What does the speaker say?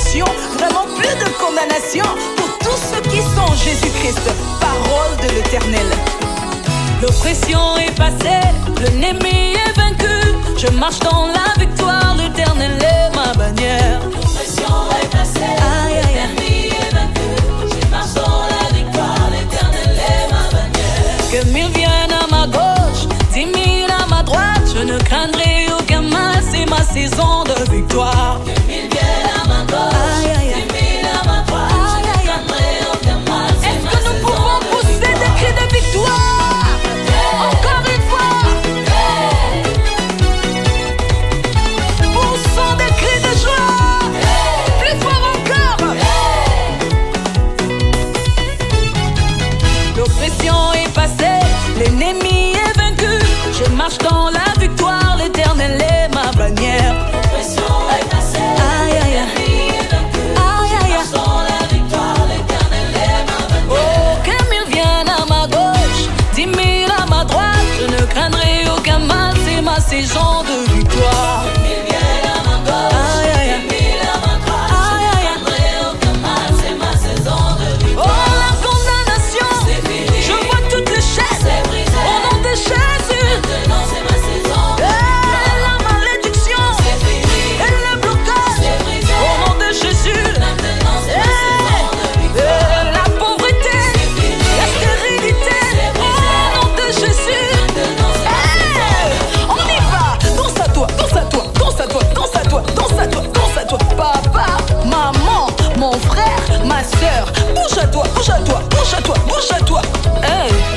bénédiction, vraiment plus de condamnation pour tous ceux qui sont en Jésus-Christ, parole de l'Éternel. L'oppression est passée, l'ennemi est vaincu. Je marche dans la victoire, l'Éternel est ma bannière. L'oppression est passée, l'ennemi est vaincu. Je marche dans la victoire, l'Éternel est ma bannière. Que 1000 viennent à ma gauche, 10 000 à ma droite, je ne craindrai aucun mal, c'est ma saison de victoire. Que 1000 viennent à ma gauche, 10 000 à ma droite, je ne craindrai aucun mal, c'est ma saison de victoire. Est-ce que nous pouvons pousser des cris de victoire? Encore une fois, poussons des cris de joie, plus fort encore. L'oppression est passée, l'ennemi est vaincu. Je marche dans la victoire, l'Éternel est ma bannière. L'oppression est passée, l'ennemi est vaincu. Je marche dans la victoire, l'Éternel est ma bannière. Oh, que 1000 viennent à ma gauche, 10 000 à ma droite, je ne craindrai aucun mal, c'est ma saison de victoire. 1000 viennent à ma gauche, 10 000 à ma droite, je ne craindrai aucun mal, c'est ma saison de Oh, victoire. la condamnation, C'est fini, je vois toutes les chaînes c'est brisé. au nom de Jésus. Maintenant c'est ma saison de Et la malédiction C'est fini, et le blocage c'est brisé. au nom de Jésus. Maintenant c'est ma saison de victoire. La pauvreté, la stérilité au nom de Jésus. Maintenant c'est ma saison de victoire. On y va. Danse à toi, danse à toi, danse à toi, danse à toi, danse à toi, danse à toi. Papa, maman, mon frère, ma soeur, bouge à toi, bouge à toi, bouge à toi, bouge à toi. Hey.